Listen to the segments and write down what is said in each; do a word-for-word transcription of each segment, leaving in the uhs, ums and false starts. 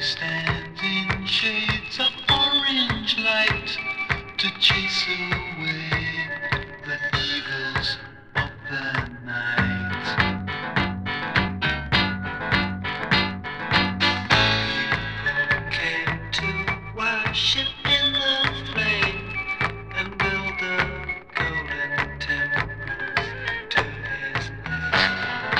stand in shades of orange light to chase away the evils of the night. People came to worship in the flame and build a golden temple to his name.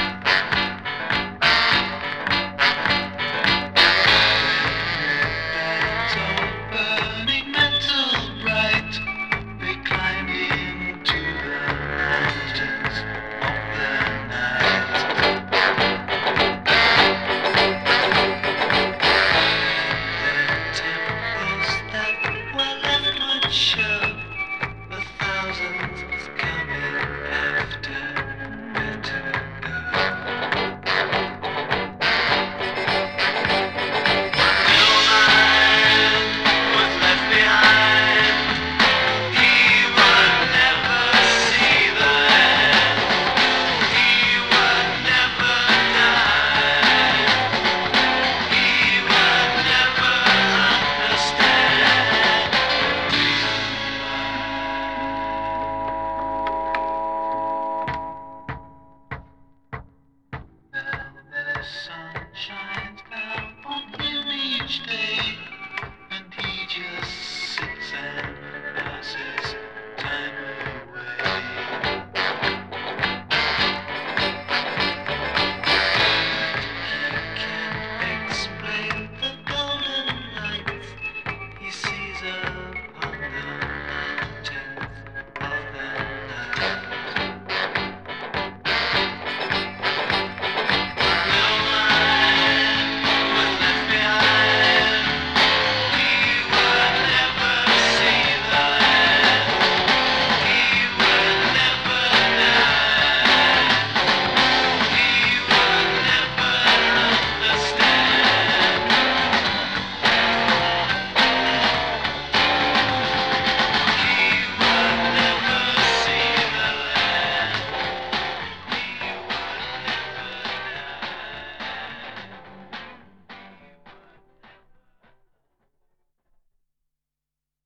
Bands of burning metal bright, they climbed into the mountains of the night. The temples that were left would show the thousands coming after better go. No man was left behind. He would never see the end. He would never die. He would never understand reason why. Now the sun